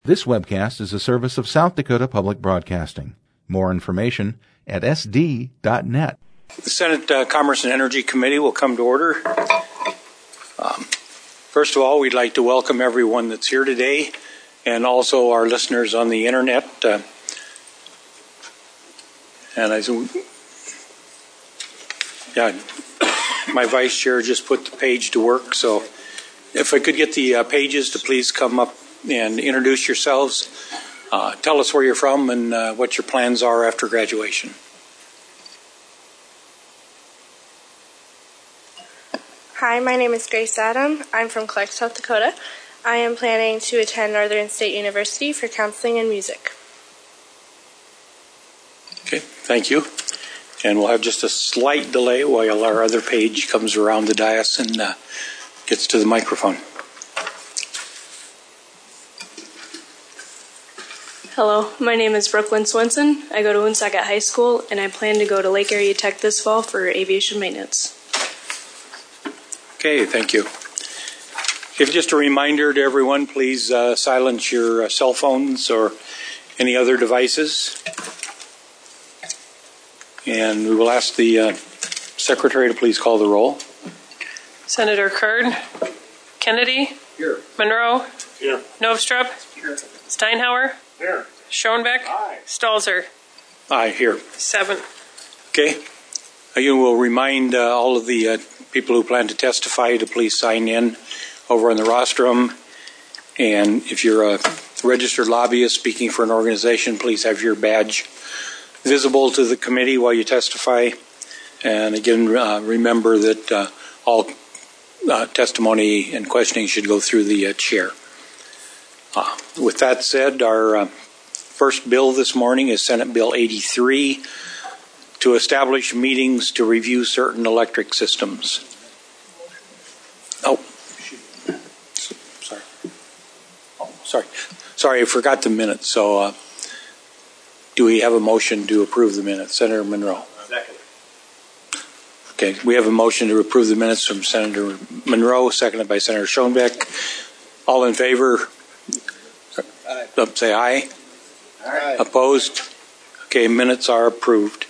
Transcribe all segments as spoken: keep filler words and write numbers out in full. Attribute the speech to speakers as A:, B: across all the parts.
A: This webcast is a service of South Dakota Public Broadcasting. More information at s d dot net.
B: The Senate uh, Commerce and Energy Committee will come to order. Um, first of all, we'd like to welcome everyone that's here today and also our listeners on the internet. Uh, and I, yeah, my vice chair just put the page to work, so if I could get the uh, pages to please come up and introduce yourselves. Uh, tell us where you're from and uh, what your plans are after graduation.
C: Hi, my name is Grace Adam. I'm from Clark, South Dakota. I am planning to attend Northern State University for counseling and music.
B: Okay, thank you. And we'll have just a slight delay while our other page comes around the dais and uh, gets to the microphone.
D: Hello, my name is Brooklyn Swenson. I go to Woonsocket High School, and I plan to go to Lake Area Tech this fall for aviation maintenance.
B: Okay, thank you. If just a reminder to everyone, please uh, silence your uh, cell phones or any other devices. And we will ask the uh, Secretary to please call the roll.
E: Senator Kern, Kennedy,
B: Here.
E: Monroe,
B: Here.
E: Novstrup,
B: Here.
E: Steinhauer,
B: Here.
E: Schoenbeck,
B: Aye.
E: Stalzer.
B: Aye, here.
E: Seven.
B: Okay. You will remind uh, all of the uh, people who plan to testify to please sign in over in the rostrum. And if you're a registered lobbyist speaking for an organization, please have your badge visible to the committee while you testify. And again, uh, remember that uh, all uh, testimony and questioning should go through the uh, chair. Uh, with that said, our uh, first bill this morning is Senate Bill eighty-three to establish meetings to review certain electric systems. Oh, sorry. Oh, sorry. Sorry, I forgot the minutes. So, uh, do we have a motion to approve the minutes? Senator Monroe.
F: Second.
B: Okay, we have a motion to approve the minutes from Senator Monroe, seconded by Senator Schoenbeck. All in favor? Aye. Say aye.
F: Aye.
B: Opposed? Okay, minutes are approved.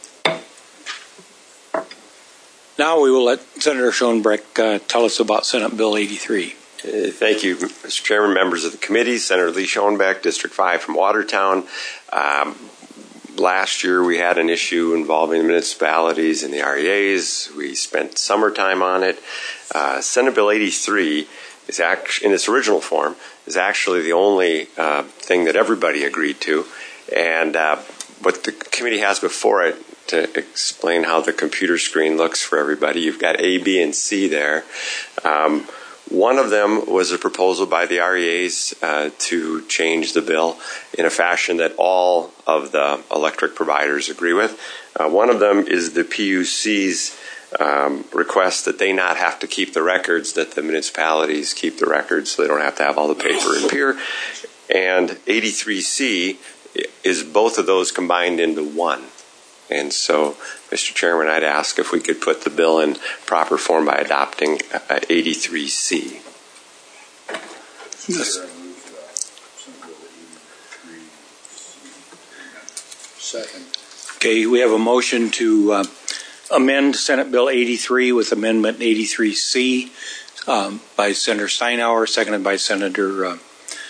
B: Now we will let Senator Schoenbeck uh, tell us about Senate Bill eighty-three.
F: Uh, thank you, Mister Chairman, members of the committee. Senator Lee Schoenbeck, District five from Watertown. Um, last year we had an issue involving the municipalities and the R E As. We spent summertime on it. Uh, Senate Bill eighty-three is act- in its original form is actually the only uh, thing that everybody agreed to. And uh, what the committee has before it, to explain how the computer screen looks for everybody, you've got A, B, and C there. Um, one of them was a proposal by the R E As uh, to change the bill in a fashion that all of the electric providers agree with. Uh, one of them is the P U C's um, request that they not have to keep the records, that the municipalities keep the records so they don't have to have all the paper and peer. And eighty-three C is both of those combined into one. And so, Mister Chairman, I'd ask if we could put the bill in proper form by adopting uh, eighty-three C.
B: Yes.
G: Second.
B: Okay, we have a motion to uh, amend Senate Bill eighty-three with Amendment eighty-three C um, by Senator Steinhauer, seconded by Senator uh,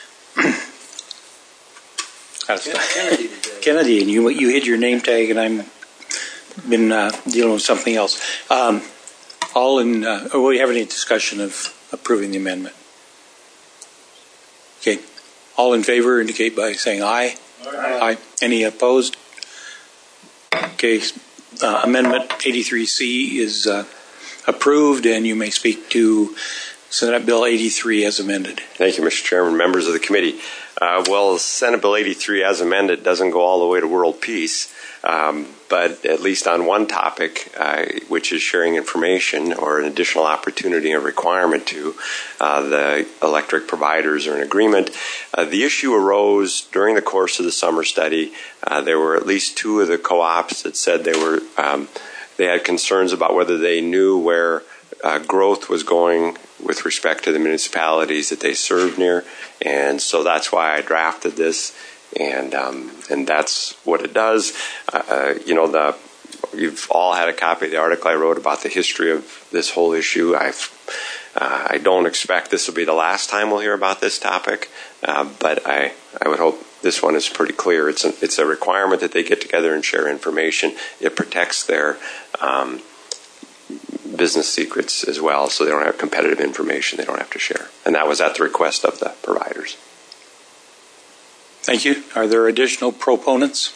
G: Kennedy.
B: Kennedy, and you you hit your name tag, and I'm been uh, dealing with something else. Um, all in. Uh, will we have any discussion of approving the amendment? Okay. All in favor indicate by saying aye.
G: Aye.
B: Aye. Any opposed? Okay. Uh, amendment eighty-three C is uh, approved, and you may speak to Senate Bill eighty-three as amended.
F: Thank you, Mister Chairman, members of the committee. Uh, well, Senate Bill eighty-three as amended doesn't go all the way to world peace, um, but at least on one topic, uh, which is sharing information or an additional opportunity and requirement to, uh, the electric providers are in agreement. Uh, the issue arose during the course of the summer study. Uh, there were at least two of the co-ops that said they were um, they had concerns about whether they knew where uh, growth was going with respect to the municipalities that they serve near. And so that's why I drafted this, and um, and that's what it does. Uh, you know, the you've all had a copy of the article I wrote about the history of this whole issue. I've uh, I don't expect this will be the last time we'll hear about this topic, uh, but I I would hope this one is pretty clear. It's a, it's a requirement that they get together and share information. It protects their um, business secrets as well, so they don't have competitive information they don't have to share. And that was at the request of the providers.
B: Thank you. Are there additional proponents?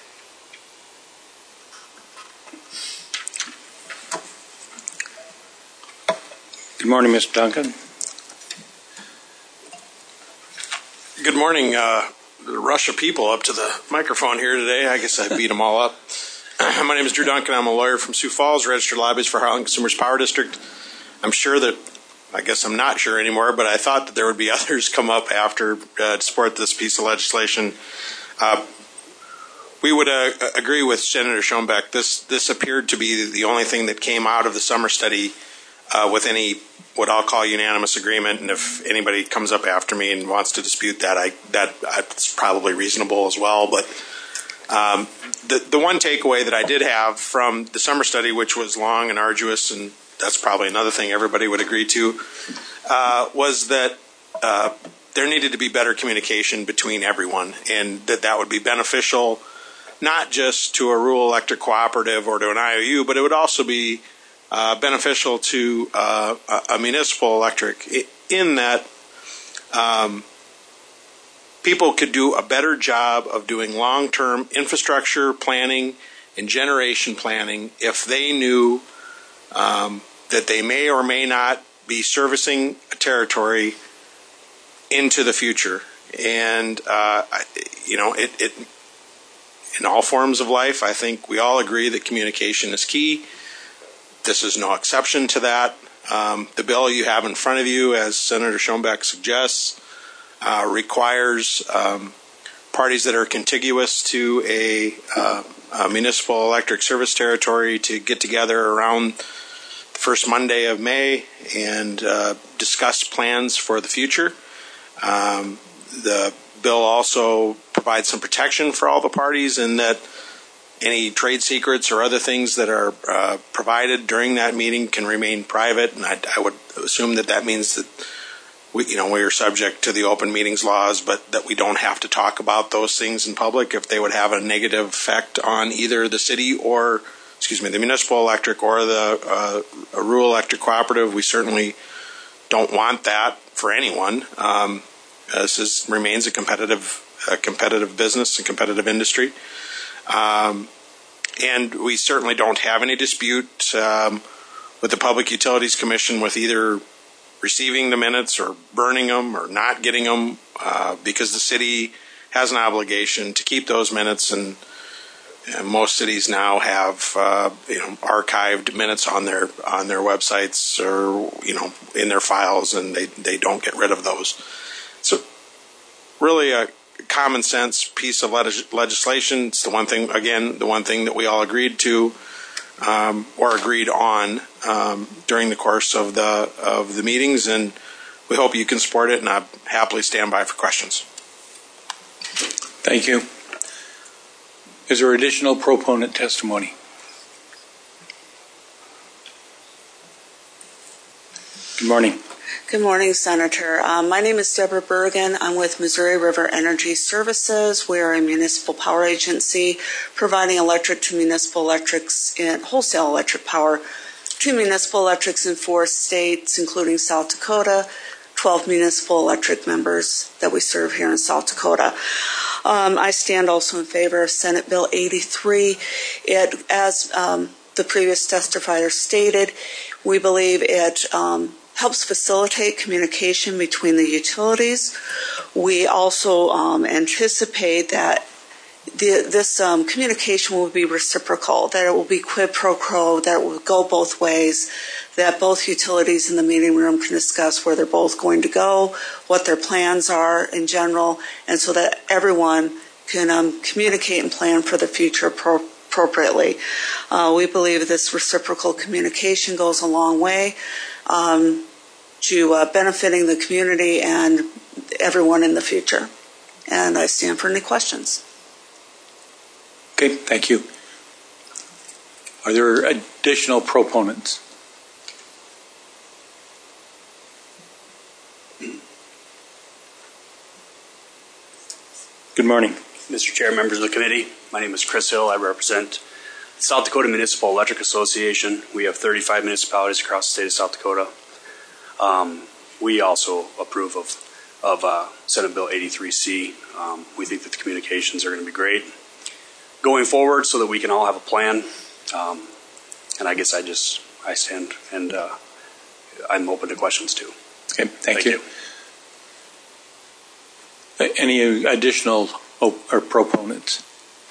B: Good morning, Mister Duncan.
H: Good morning. Uh, the rush of people up to the microphone here today. I guess I beat them all up. My name is Drew Duncan. I'm a lawyer from Sioux Falls, registered lobbyist for Highland Consumers Power District. I'm sure that, I guess I'm not sure anymore, but I thought that there would be others come up after uh, to support this piece of legislation. Uh, we would uh, agree with Senator Schoenbeck. This this appeared to be the only thing that came out of the summer study uh, with any what I'll call unanimous agreement. And if anybody comes up after me and wants to dispute that, I that that's probably reasonable as well. But um, the the one takeaway that I did have from the summer study, which was long and arduous, and that's probably another thing everybody would agree to, uh, was that uh, there needed to be better communication between everyone, and that that would be beneficial not just to a rural electric cooperative or to an I O U, but it would also be uh, beneficial to uh, a municipal electric in that um, people could do a better job of doing long-term infrastructure planning and generation planning if they knew um, that they may or may not be servicing a territory into the future. And, uh, you know, it, it in all forms of life, I think we all agree that communication is key. This is no exception to that. Um, the bill you have in front of you, as Senator Schoenbeck suggests, uh, requires um, parties that are contiguous to a, uh, a municipal electric service territory to get together around the first Monday of May and uh, discuss plans for the future. Um, the bill also provides some protection for all the parties in that any trade secrets or other things that are uh, provided during that meeting can remain private, and I, I would assume that that means that we, you know, we are subject to the open meetings laws, but that we don't have to talk about those things in public if they would have a negative effect on either the city or, excuse me, the municipal electric or the uh, a rural electric cooperative. We certainly don't want that for anyone. Um, this is, remains a competitive, a competitive business and competitive industry. Um, and we certainly don't have any dispute um, with the Public Utilities Commission with either receiving the minutes or burning them or not getting them uh, because the city has an obligation to keep those minutes, and, and most cities now have uh, you know archived minutes on their on their websites or you know in their files, and they they don't get rid of those. So really a common sense piece of leg- legislation. It's the one thing, again, the one thing that we all agreed to um, or agreed on um, during the course of the of the meetings, and we hope you can support it, and I happily stand by for questions.
B: Thank you. Is there additional proponent testimony? Good morning.
I: Good morning, Senator. Um, my name is Deborah Bergen. I'm with Missouri River Energy Services. We are a municipal power agency providing electric to municipal electrics and wholesale electric power to municipal electrics in four states, including South Dakota, twelve municipal electric members that we serve here in South Dakota. Um, I stand also in favor of Senate Bill eighty-three. It, as um, the previous testifier stated, we believe it um, helps facilitate communication between the utilities. We also um, anticipate that the, this um, communication will be reciprocal, that it will be quid pro quo, that it will go both ways, that both utilities in the meeting room can discuss where they're both going to go, what their plans are in general, and so that everyone can um, communicate and plan for the future pro- appropriately. Uh, we believe this reciprocal communication goes a long way. Um, to uh, benefiting the community and everyone in the future. And I stand for any questions.
B: Okay, thank you. Are there additional proponents? Good morning.
J: Mister Chair, members of the committee, my name is Chris Hill. I represent the South Dakota Municipal Electric Association. We have thirty-five municipalities across the state of South Dakota. Um, we also approve of, of uh, Senate Bill eighty-three C. Um, we think that the communications are going to be great going forward so that we can all have a plan. Um, and I guess I just, I stand and uh, I'm open to questions too.
B: Okay, thank,
J: Thank
B: you.
J: you.
B: Any additional op- or proponents?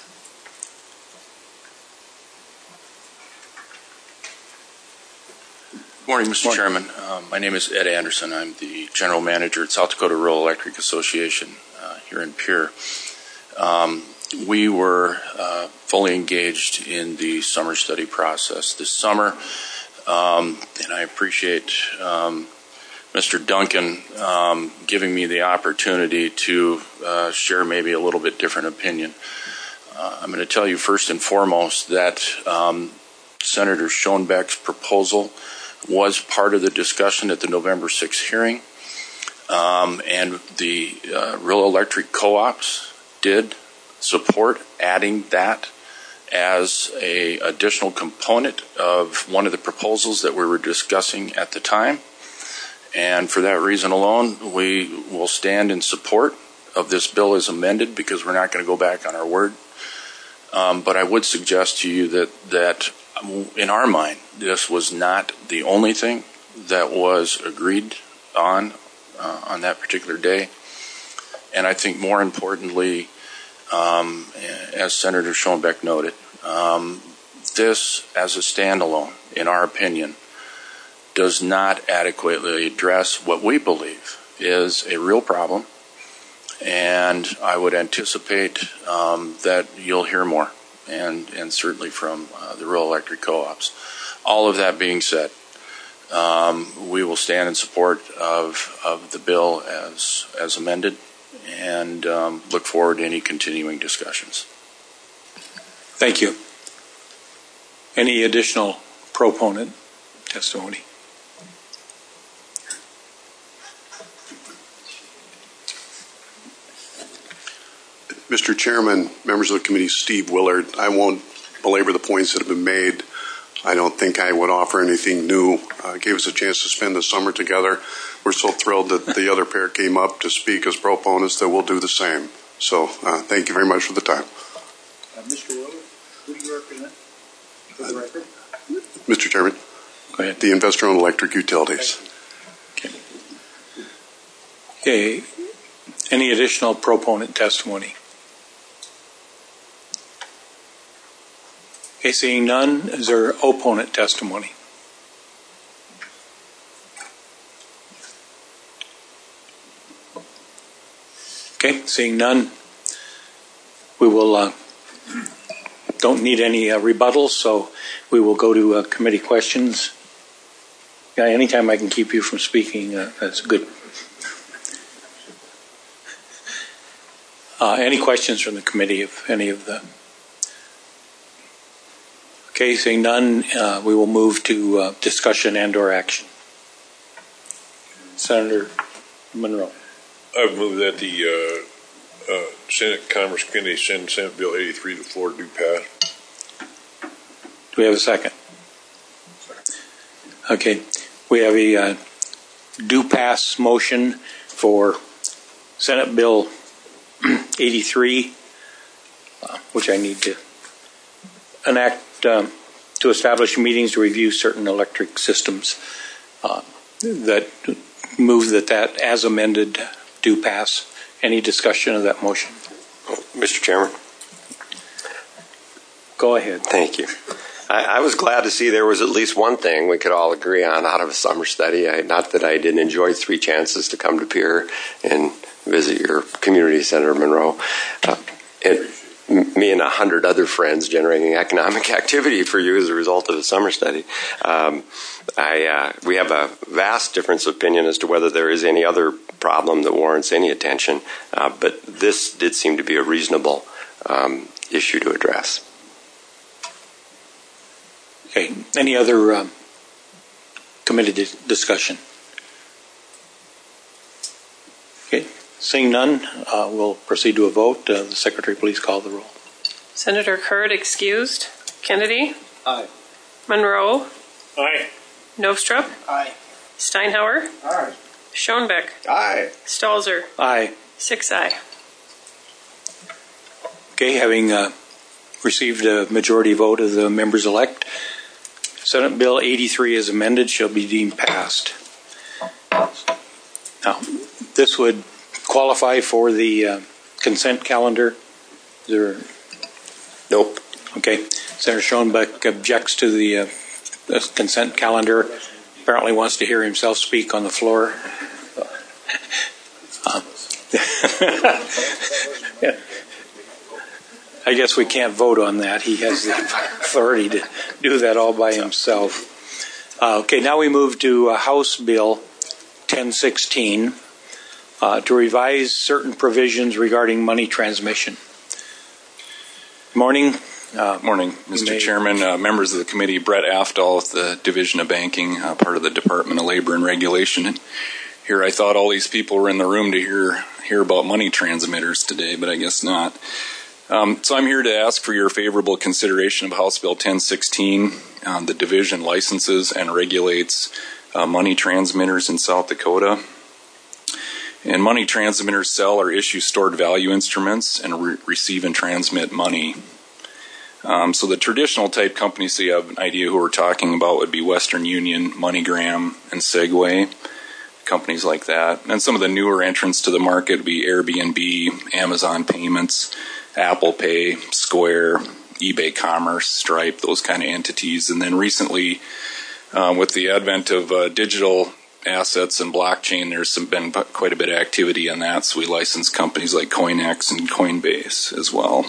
K: Good morning, Mister
B: Morning.
K: Chairman. Uh, my name is Ed Anderson. I'm the General Manager at South Dakota Rural Electric Association uh, here in Pierre. Um, we were uh, fully engaged in the summer study process this summer, um, and I appreciate um, Mister Duncan um, giving me the opportunity to uh, share maybe a little bit different opinion. Uh, I'm going to tell you first and foremost that um, Senator Schoenbeck's proposal was part of the discussion at the November sixth hearing, um, and the uh, rural electric co-ops did support adding that as a additional component of one of the proposals that we were discussing at the time. And for that reason alone, we will stand in support of this bill as amended because we're not going to go back on our word. Um, but I would suggest to you that, that in our mind, this was not the only thing that was agreed on uh, on that particular day. And I think more importantly, um, as Senator Schoenbeck noted, um, this as a standalone, in our opinion, does not adequately address what we believe is a real problem. And I would anticipate um, that you'll hear more, and, and certainly from uh, the rural electric co-ops. All of that being said, um, we will stand in support of, of the bill as, as amended and um, look forward to any continuing discussions.
B: Thank you. Any additional proponent testimony?
L: Mister Chairman, members of the committee, Steve Willard, I won't belabor the points that have been made. I don't think I would offer anything new. Uh, it gave us a chance to spend the summer together. We're so thrilled that the other pair came up to speak as proponents that we'll do the same. So uh, thank you very much for the time.
G: Uh, Mister Willard, who do you represent for the record?
L: Mister Chairman,
B: go ahead.
L: The investor-owned electric utilities.
B: Okay. Okay. Any additional proponent testimony? Okay, seeing none, is there opponent testimony? Okay, seeing none, we will, uh, don't need any uh, rebuttals, so we will go to uh, committee questions. Yeah, anytime I can keep you from speaking, uh, that's good. Uh, any questions from the committee, if any of the... Okay, seeing none, uh, we will move to uh, discussion and or action. Senator Monroe.
M: I would move that the uh, uh, Senate Commerce Committee send Senate Bill eighty-three to the floor to do pass.
B: Do we have a second? Okay, we have a uh, do pass motion for Senate Bill eighty-three, uh, which I need to enact um, to establish meetings to review certain electric systems. Uh, that move that that as amended do pass. Any discussion of that motion?
F: Mister Chairman.
B: Go ahead.
F: Thank you. I, I was glad to see there was at least one thing we could all agree on out of a summer study. I, not that I didn't enjoy three chances to come to Pierre and visit your community, Senator Monroe. Uh, it, me and a hundred other friends generating economic activity for you as a result of the summer study. Um, I, uh, we have a vast difference of opinion as to whether there is any other problem that warrants any attention, uh, but this did seem to be a reasonable um, issue to address.
B: Okay. Any other um, committee di- discussion? Okay. Seeing none, uh, we'll proceed to a vote. Uh, the secretary, please call the roll.
E: Senator Kurd excused. Kennedy?
G: Aye.
E: Monroe?
G: Aye.
E: Novstrup?
G: Aye.
E: Steinhauer?
G: Aye.
E: Schoenbeck?
L: Aye.
E: Stalzer?
B: Aye.
E: Six aye.
B: Okay, having uh, received a majority vote of the members-elect, Senate Bill eighty-three as amended shall be deemed passed. Now, this would qualify for the uh, consent calendar. Is there?
F: Nope.
B: Okay. Senator Schoenbeck objects to the, uh, the consent calendar. Apparently wants to hear himself speak on the floor. Um, yeah. I guess we can't vote on that. He has the authority to do that all by himself. Uh, okay, now we move to uh, House Bill ten sixteen uh, to revise certain provisions regarding money transmission. Morning.
N: Uh, morning, Mister Chairman, uh, members of the committee. Brett Aftal with the Division of Banking, uh, part of the Department of Labor and Regulation. And here I thought all these people were in the room to hear hear about money transmitters today, but I guess not. Um, so I'm here to ask for your favorable consideration of House Bill ten sixteen. Um, the division licenses and regulates uh, money transmitters in South Dakota. And money transmitters sell or issue stored value instruments and re- receive and transmit money. Um, so the traditional type companies, so you have an idea who we're talking about, would be Western Union, MoneyGram, and Segway, companies like that. And some of the newer entrants to the market would be Airbnb, Amazon Payments, Apple Pay, Square, eBay Commerce, Stripe, those kind of entities. And then recently, uh, with the advent of uh, digital assets and blockchain, there's some, been quite a bit of activity on that. So we license companies like CoinEx and Coinbase as well.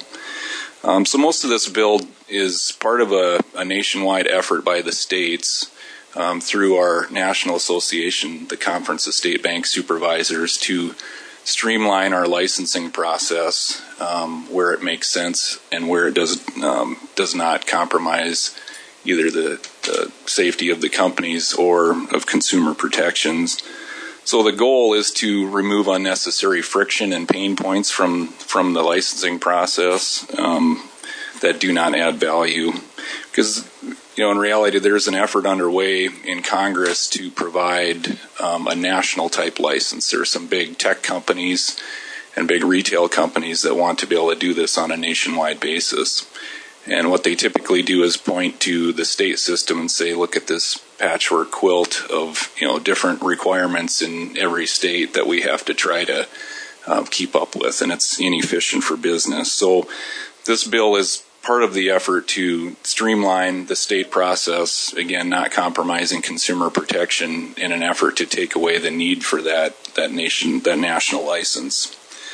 N: Um, so most of this bill is part of a, a nationwide effort by the states um, through our national association, the Conference of State Bank Supervisors, to streamline our licensing process um, where it makes sense and where it does um, does not compromise either the, the safety of the companies or of consumer protections. So the goal is to remove unnecessary friction and pain points from, from the licensing process um, that do not add value. Because, you know, in reality, there's an effort underway in Congress to provide um, a national type license. There are some big tech companies and big retail companies that want to be able to do this on a nationwide basis. And what they typically do is point to the state system and say, look at this patchwork quilt of, you know, different requirements in every state that we have to try to uh, keep up with, and it's inefficient for business. So this bill is part of the effort to streamline the state process, again, not compromising consumer protection in an effort to take away the need for that, that nation, that national license.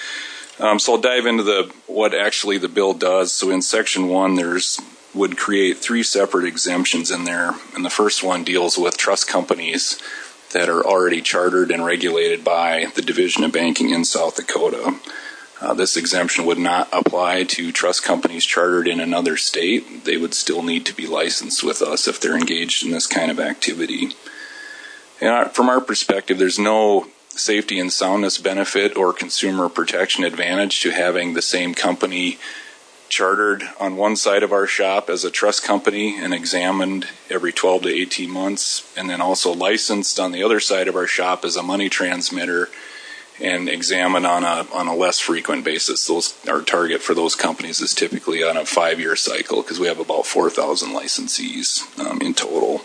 N: Um, so I'll dive into the what actually the bill does. So in section one, there's would create three separate exemptions in there, and the first one deals with trust companies that are already chartered and regulated by the Division of Banking in South Dakota. Uh, this exemption would not apply to trust companies chartered in another state. They would still need to be licensed with us if they're engaged in this kind of activity. And from our perspective, there's no safety and soundness benefit or consumer protection advantage to having the same company chartered on one side of our shop as a trust company and examined every twelve to eighteen months, and then also licensed on the other side of our shop as a money transmitter and examined on a on a less frequent basis. Those our target for those companies is typically on a five-year cycle because we have about four thousand licensees um, in total.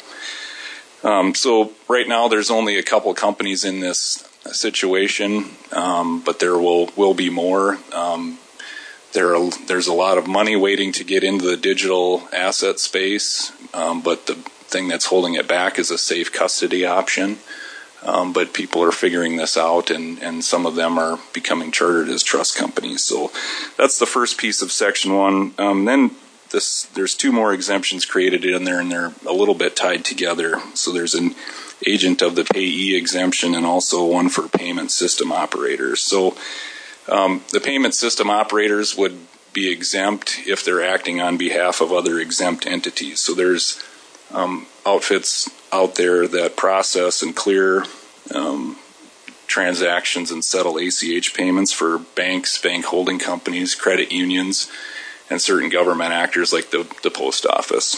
N: Um, so right now there's only a couple companies in this situation, um, but there will will be more. Um, there are, there's a lot of money waiting to get into the digital asset space, um, but the thing that's holding it back is a safe custody option. Um, but people are figuring this out, and, and some of them are becoming chartered as trust companies. So that's the first piece of Section one. Um, then this, there's two more exemptions created in there, and they're a little bit tied together. So there's an agent of the payee exemption and also one for payment system operators. So um, the payment system operators would be exempt if they're acting on behalf of other exempt entities. So there's um, outfits out there that process and clear um, transactions and settle A C H payments for banks, bank holding companies, credit unions, and certain government actors like the, the post office.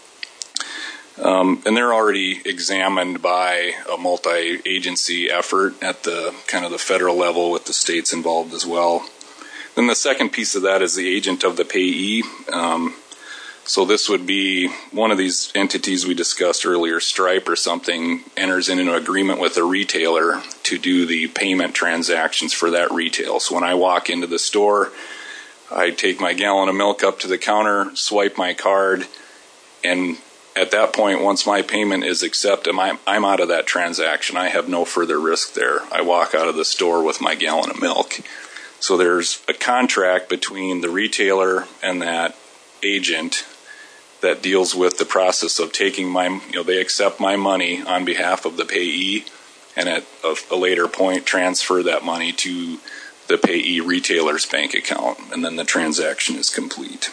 N: Um, and they're already examined by a multi-agency effort at the kind of the federal level with the states involved as well. Then the second piece of that is the agent of the payee. Um, so this would be one of these entities we discussed earlier, Stripe or something, enters into an agreement with a retailer to do the payment transactions for that retail. So when I walk into the store, I take my gallon of milk up to the counter, swipe my card, and at that point, once my payment is accepted, I'm, I'm out of that transaction. I have no further risk there. I walk out of the store with my gallon of milk. So there's a contract between the retailer and that agent that deals with the process of taking my, you know, they accept my money on behalf of the payee, and at a, a later point transfer that money to the payee retailer's bank account, and then the transaction is complete.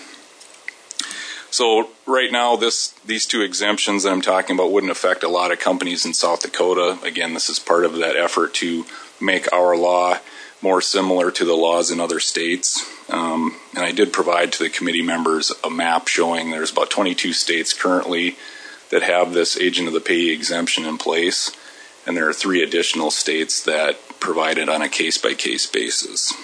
N: So right now, this these two exemptions that I'm talking about wouldn't affect a lot of companies in South Dakota. Again, this is part of that effort to make our law more similar to the laws in other states. Um, and I did provide to the committee members a map showing there's about twenty-two states currently that have this agent of the payee exemption in place. And there are three additional states that provide it on a case-by-case basis.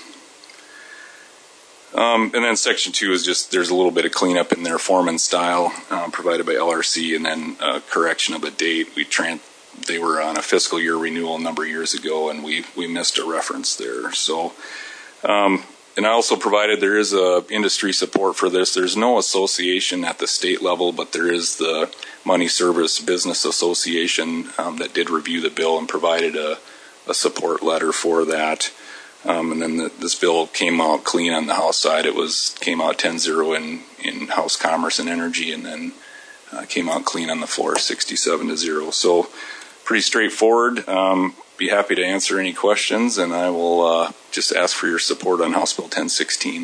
N: Um, and then Section two is just, there's a little bit of cleanup in there, form and style uh, provided by L R C, and then uh, correction of a date. We tran- They were on a fiscal year renewal a number of years ago, and we, we missed a reference there. So, um, and I also provided there is a industry support for this. There's no association at the state level, but there is the Money Service Business Association um, that did review the bill and provided a, a support letter for that. Um, and then the, this bill came out clean on the House side. It was came out ten zero in, in House Commerce and Energy, and then uh, came out clean on the floor, sixty-seven to zero. So pretty straightforward. Um, be happy to answer any questions, and I will uh, just ask for your support on House Bill ten sixteen.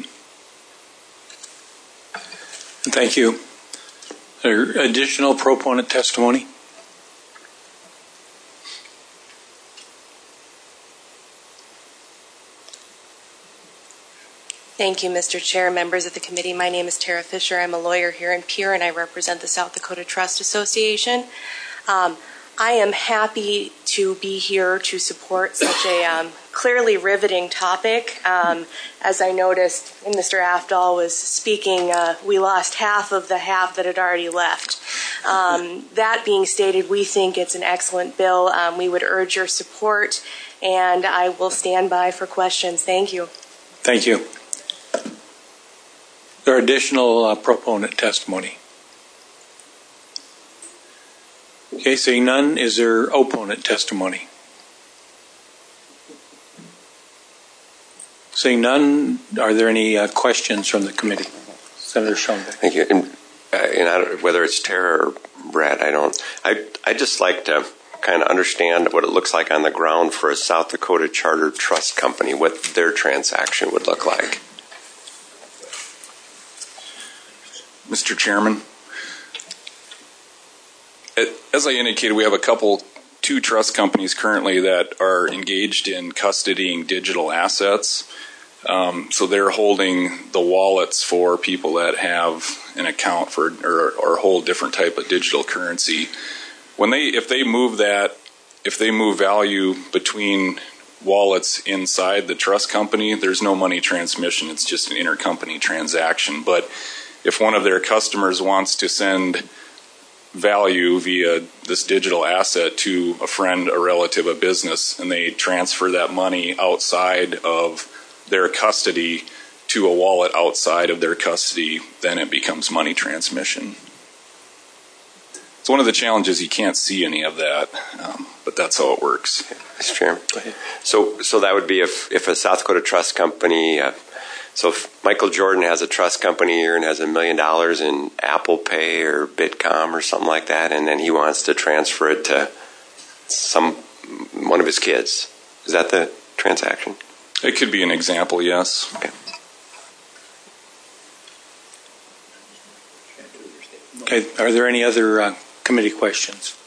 B: Thank you. There additional proponent testimony?
O: Thank you, Mister Chair, members of the committee. My name is Tara Fisher. I'm a lawyer here in Pierre, and I represent the South Dakota Trust Association. Um, I am happy to be here to support such a um, clearly riveting topic. Um, as I noticed when Mister Afdahl was speaking, uh, we lost half of the half that had already left. Um, that being stated, we think it's an excellent bill. Um, we would urge your support, and I will stand by for questions. Thank you.
B: Thank you. There are additional uh, proponent testimony. Okay, seeing none, is there opponent testimony? Seeing none, are there any uh, questions from the committee? Senator Schoenbeck.
F: Thank you. And, uh, and I don't, whether it's Tara or Brad, I don't. I I just like to kind of understand what it looks like on the ground for a South Dakota Charter Trust Company, what their transaction would look like.
N: Mister Chairman, as I indicated, we have a couple, two trust companies currently that are engaged in custodying digital assets. Um, so they're holding the wallets for people that have an account for or, or hold different type of digital currency. When they, if they move that, if they move value between wallets inside the trust company, there's no money transmission. It's just an intercompany transaction. But if one of their customers wants to send value via this digital asset to a friend, a relative, a business, and they transfer that money outside of their custody to a wallet outside of their custody, then it becomes money transmission. It's one of the challenges, you can't see any of that. Um, but that's how it works.
F: Mister Chairman. Go ahead. So, so that would be if, if a South Dakota trust company, uh, so if Michael Jordan has a trust company here and has a million dollars in Apple Pay or Bitcom or something like that, and then he wants to transfer it to some one of his kids, is that the transaction?
N: It could be an example, yes.
F: Okay.
B: Okay. Are there any other uh, committee questions?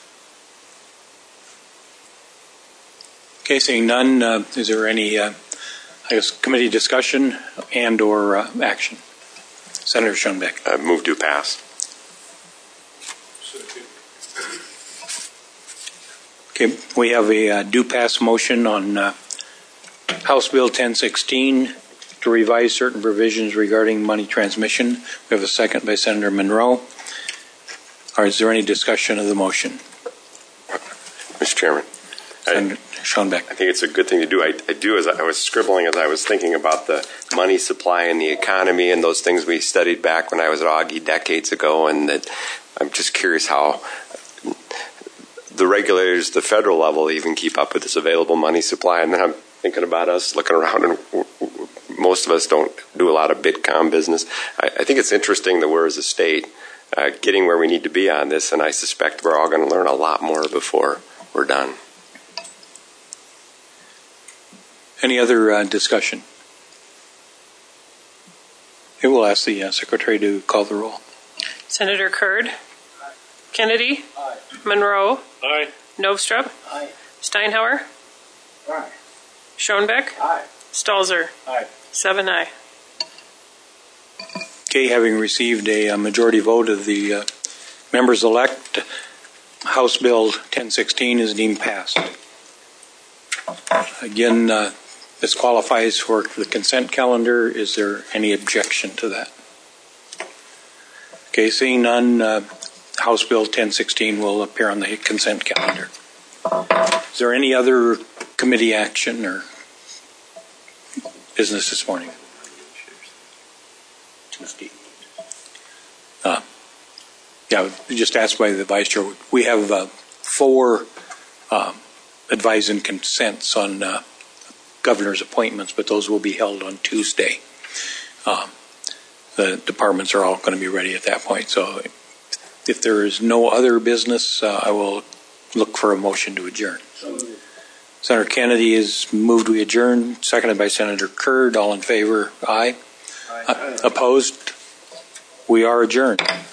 B: Okay, seeing none, uh, is there any, uh, I guess, committee discussion and or uh, action? Senator Schoenbeck.
F: Uh, move to pass.
B: Okay, we have a uh, do pass motion on uh, House Bill ten sixteen to revise certain provisions regarding money transmission. We have a second by Senator Monroe. Or is there any discussion of the motion?
F: Mister Chairman.
B: Senator Schoenbeck.
F: I think it's a good thing to do. I, I do, as I was scribbling, as I was thinking about the money supply and the economy and those things we studied back when I was at Augie decades ago, and that I'm just curious how the regulators, the federal level, even keep up with this available money supply. And then I'm thinking about us looking around, and most of us don't do a lot of Bitcom business. I, I think it's interesting that we're, as a state, uh, getting where we need to be on this, and I suspect we're all going to learn a lot more before we're done.
B: Any other uh, discussion? Okay, we'll ask the uh, Secretary to call the roll.
E: Senator Kurd. Aye. Kennedy.
G: Aye.
E: Monroe.
M: Aye.
E: Novstrup.
G: Aye.
E: Steinhauer.
G: Aye.
E: Schoenbeck.
G: Aye.
E: Stalzer.
G: Aye.
E: Seven aye.
B: Okay, having received a, a majority vote of the uh, members-elect, House Bill ten sixteen is deemed passed. Again, uh, this qualifies for the consent calendar. Is there any objection to that? Okay, seeing none, uh, House Bill ten sixteen will appear on the consent calendar. Is there any other committee action or business this morning? Tuesday. Uh, yeah, just asked by the Vice Chair. We have uh, four um, advise and consents on uh, governor's appointments, but those will be held on Tuesday. Um, the departments are all going to be ready at that point. So if there is no other business, uh, I will look for a motion to adjourn. So Senator Kennedy is moved we adjourn, seconded by Senator Kurd. All in favor, aye. Aye. Uh, opposed? We are adjourned.